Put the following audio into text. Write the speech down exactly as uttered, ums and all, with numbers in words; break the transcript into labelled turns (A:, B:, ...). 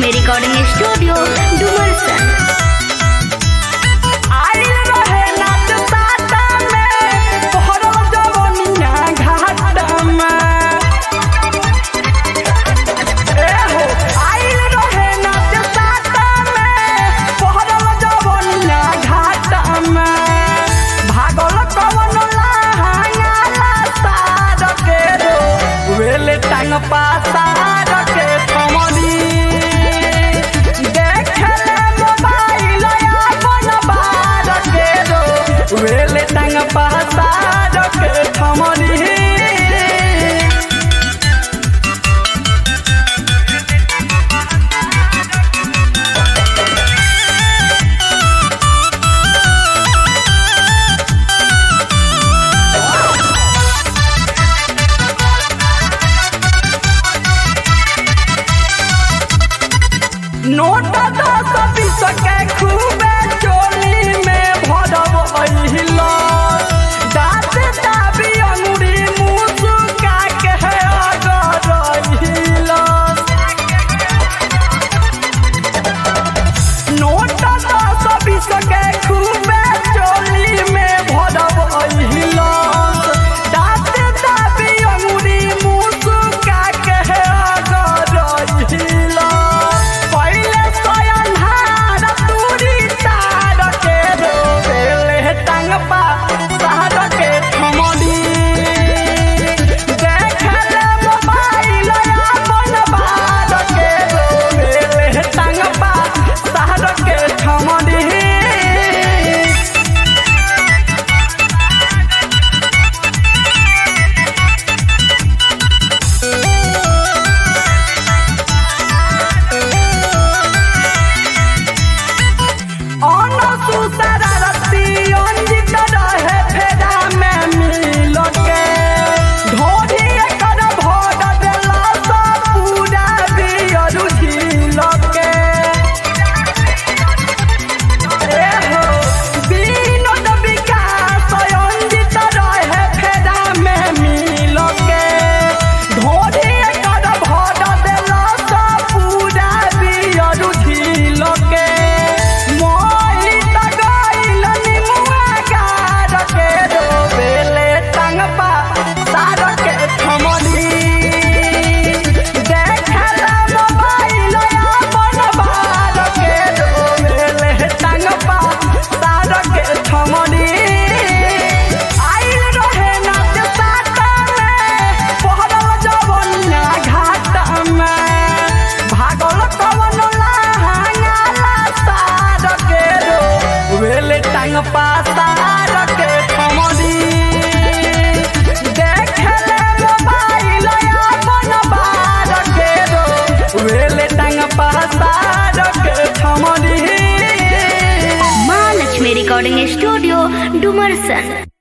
A: Mahalakshmi recording studio Dumarsan.
B: पासार के कमरी देखले मोबाइल अपन बार के रो वेले टांग पासार के कमरी। नोट दस बीस के खूबे चोली में भरब अहिल दाँत दाबी अंगुरी मुसुका के अगर रहिल। नोट दस बीस के खूबे चोली में भरब अहिल दाँत दाबी अंगुरी मुसुका के अगर रहिल। पासार के कमरी देखले मोबाइल अपन बार के रो वेले टांग पासार के कमरी।
A: Mahalakshmi recording studio Dumarsan.